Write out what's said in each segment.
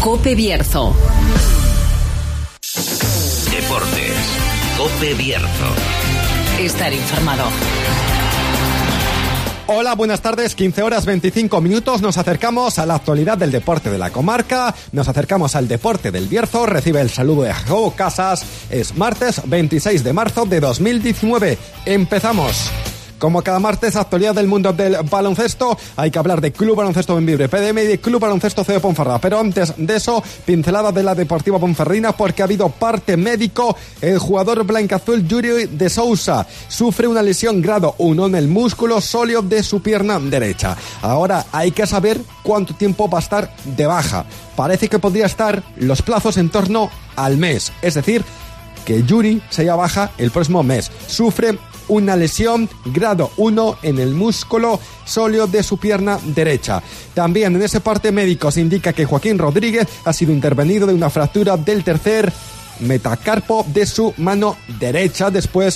COPE Bierzo. Deportes. COPE Bierzo. Estar informado. Hola, buenas tardes, 15 horas 25 minutos, nos acercamos a la actualidad del deporte de la comarca, nos acercamos al deporte del Bierzo, recibe el saludo de Jacobo Casas, es martes 26 de marzo de 2019, empezamos. Como cada martes, actualidad del mundo del baloncesto, hay que hablar de Club Baloncesto Bembibre PDM y de Club Baloncesto C de Ponferrada. Pero antes de eso, pincelada de la Deportiva Ponferradina porque ha habido parte médico. El jugador blancaazul Yuri de Sousa sufre una lesión grado 1 en el músculo sóleo de su pierna derecha. Ahora hay que saber cuánto tiempo va a estar de baja. Parece que podría estar los plazos en torno al mes. Es decir, que Yuri se haya baja el próximo mes. Sufre una lesión grado 1 en el músculo sóleo de su pierna derecha. También en ese parte médico se indica que Joaquín Rodríguez ha sido intervenido de una fractura del tercer metacarpo de su mano derecha después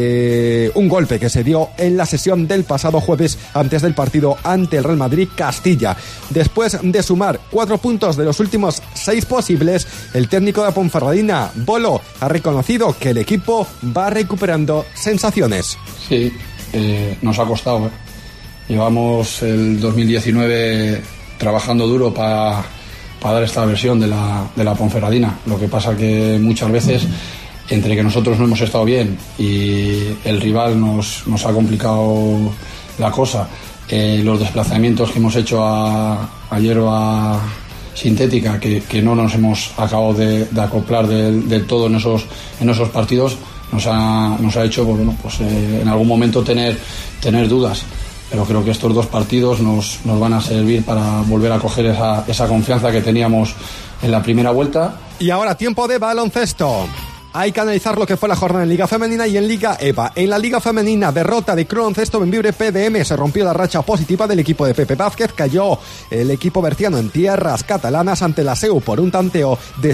de un golpe que se dio en la sesión del pasado jueves antes del partido ante el Real Madrid Castilla. Después de sumar 4 puntos de los últimos 6 posibles, el técnico de Ponferradina, Bolo, ha reconocido que el equipo va recuperando sensaciones. Sí, nos ha costado. Llevamos el 2019 trabajando duro para dar esta versión de la Ponferradina. Lo que pasa que muchas veces, entre que nosotros no hemos estado bien y el rival nos ha complicado la cosa, los desplazamientos que hemos hecho a hierba sintética, que no nos hemos acabado de acoplar del todo en esos partidos, nos ha hecho en algún momento tener dudas. Pero creo que estos 2 partidos nos van a servir para volver a coger esa confianza que teníamos en la primera vuelta. Y ahora tiempo de baloncesto. Hay que analizar lo que fue la jornada en Liga Femenina y en Liga EVA. En la Liga Femenina, derrota de Club Baloncesto Bembibre PDM. Se rompió la racha positiva del equipo de Pepe Vázquez. Cayó el equipo berciano en tierras catalanas ante la SEU por un tanteo de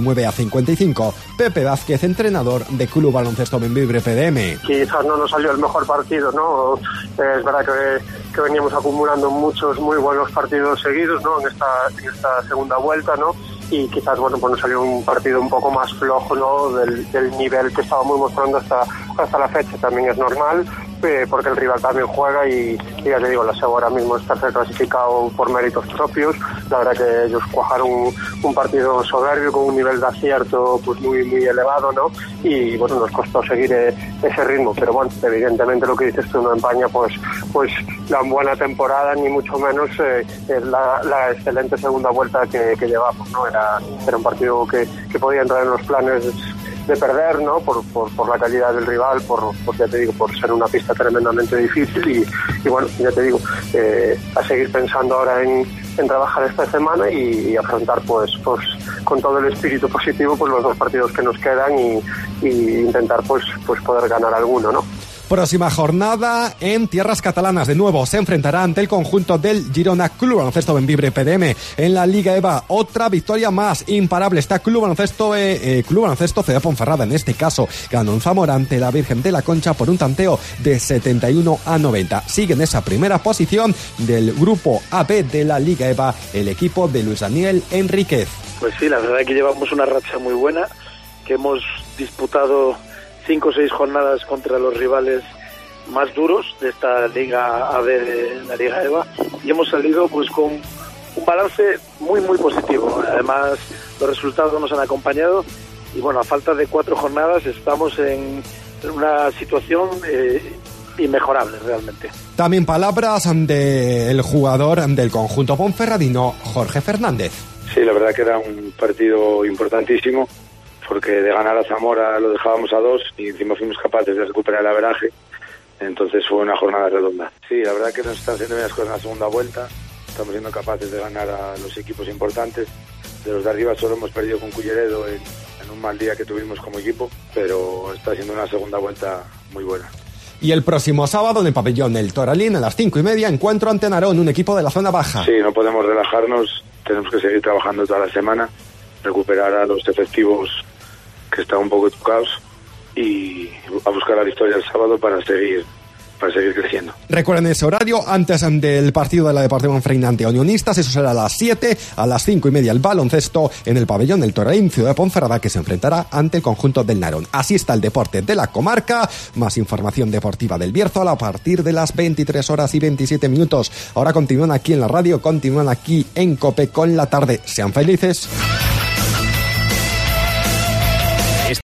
79-55. Pepe Vázquez, entrenador de Club Baloncesto Bembibre PDM. Quizás no nos salió el mejor partido, ¿no? Es verdad que veníamos acumulando muchos muy buenos partidos seguidos, ¿no? En esta segunda vuelta, ¿no? Y quizás, pues nos salió un partido un poco más flojo, ¿no? Del nivel que estábamos mostrando hasta la fecha. También es normal, porque el rival también juega y ya te digo, la SEO ahora mismo está clasificado por méritos propios. La verdad que ellos cuajaron un partido soberbio con un nivel de acierto pues muy muy elevado, ¿no? Y bueno, nos costó seguir ese ritmo, pero bueno, evidentemente lo que dices tú no empaña pues la buena temporada, ni mucho menos la excelente segunda vuelta que llevamos, ¿no? Era un partido que podía entrar en los planes de perder, ¿no? Por la calidad del rival, ya te digo, por ser una pista tremendamente difícil y bueno, ya te digo, a seguir pensando ahora en trabajar esta semana y afrontar pues con todo el espíritu positivo pues los 2 partidos que nos quedan y intentar pues poder ganar alguno, ¿no? Próxima jornada en tierras catalanas. De nuevo se enfrentará ante el conjunto del Girona Club Baloncesto Bembibre PDM. En la Liga EVA, otra victoria más imparable. Está Club Baloncesto C de Ponferrada. En este caso, ganó en Zamora ante la Virgen de la Concha por un tanteo de 71-90. Sigue en esa primera posición del grupo AB de la Liga EVA el equipo de Luis Daniel Enríquez. Pues sí, la verdad es que llevamos una racha muy buena, que hemos disputado 5 o 6 jornadas contra los rivales más duros de esta Liga AB de la Liga EVA y hemos salido pues con un balance muy muy positivo. Además los resultados nos han acompañado y bueno, a falta de 4 jornadas estamos en una situación inmejorable realmente. También palabras del jugador del conjunto ponferradino, Jorge Fernández. Sí, la verdad que era un partido importantísimo, porque de ganar a Zamora lo dejábamos a 2 y encima fuimos capaces de recuperar el averaje, entonces fue una jornada redonda. Sí, la verdad que nos están haciendo bien las cosas en la segunda vuelta, estamos siendo capaces de ganar a los equipos importantes. De los de arriba solo hemos perdido con Culleredo en un mal día que tuvimos como equipo, pero está siendo una segunda vuelta muy buena. Y el próximo sábado en el pabellón El Toralín a las 5:30, encuentro ante Narón, un equipo de la zona baja. Sí, no podemos relajarnos, tenemos que seguir trabajando toda la semana, recuperar a los efectivos que están un poco tocados y a buscar la victoria el sábado para seguir seguir creciendo. Recuerden ese horario antes del partido de la Deportiva Ponferradina ante Unionistas. Eso será a las 7, a las 5:30 el baloncesto en el pabellón del Torreín Ciudad de Ponferrada, que se enfrentará ante el conjunto del Narón. Así está el deporte de la comarca. Más información deportiva del Bierzo a partir de las 23:27. Ahora continúan aquí en la radio, continúan aquí en COPE con la tarde. Sean felices.